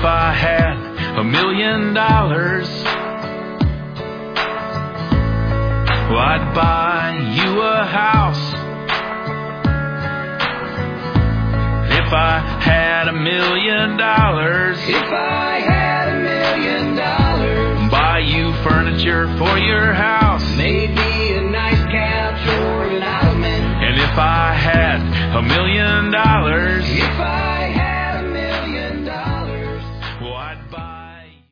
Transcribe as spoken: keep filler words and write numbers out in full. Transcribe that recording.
If I had a million dollars, well, I'd buy you a house. If I had a million dollars, If I had a million dollars, buy you furniture for your house. maybe